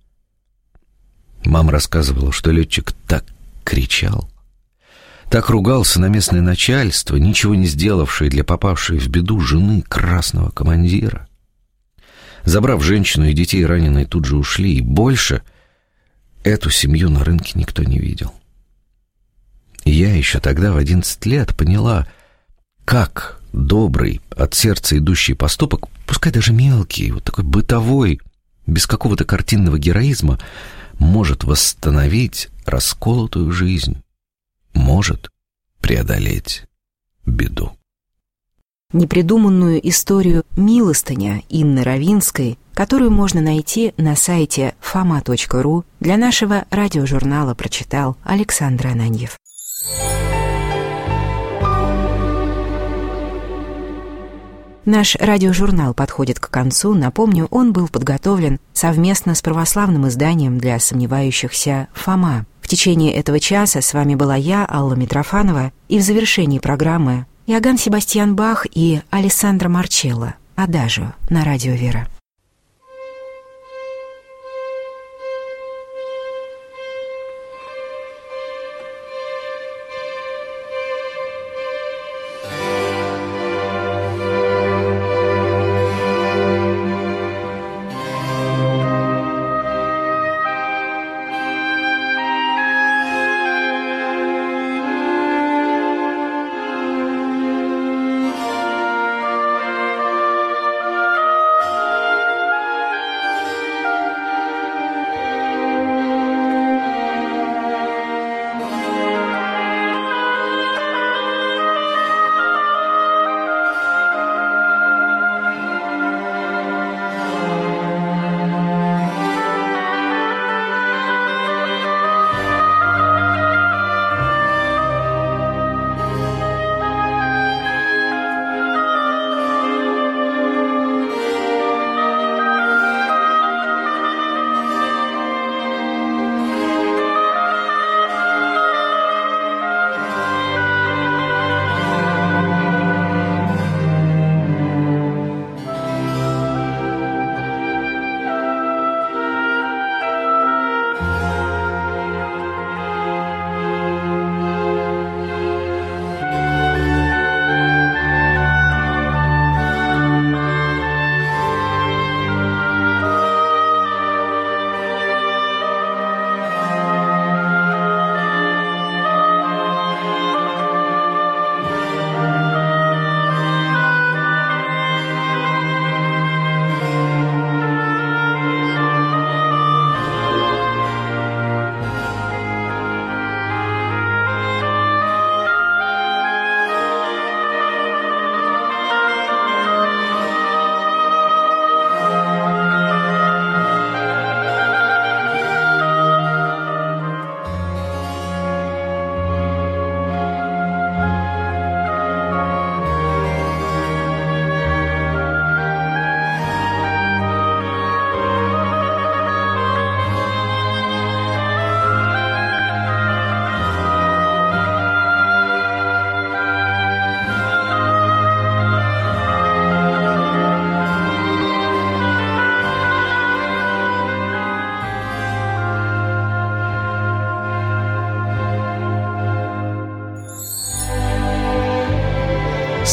Мама рассказывала, что летчик так кричал, так ругался на местное начальство, ничего не сделавшее для попавшей в беду жены красного командира. Забрав женщину и детей, раненые тут же ушли, и больше эту семью на рынке никто не видел. И я еще тогда, в одиннадцать лет, поняла, как добрый, от сердца идущий поступок, пускай даже мелкий, вот такой бытовой, без какого-то картинного героизма, может восстановить расколотую жизнь, может преодолеть беду. Непридуманную историю «Милостыня» Инны Равинской, которую можно найти на сайте фома точка ру, для нашего радиожурнала прочитал Александр Ананьев. Наш радиожурнал подходит к концу. Напомню, он был подготовлен совместно с православным изданием для сомневающихся «Фома». В течение этого часа с вами была я, Алла Митрофанова, и в завершении программы Иоганн Себастьян Бах и Алессандро Марчелло «Адажио» на радио «Вера».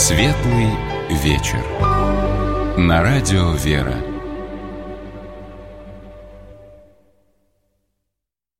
Светлый вечер. На радио «Вера».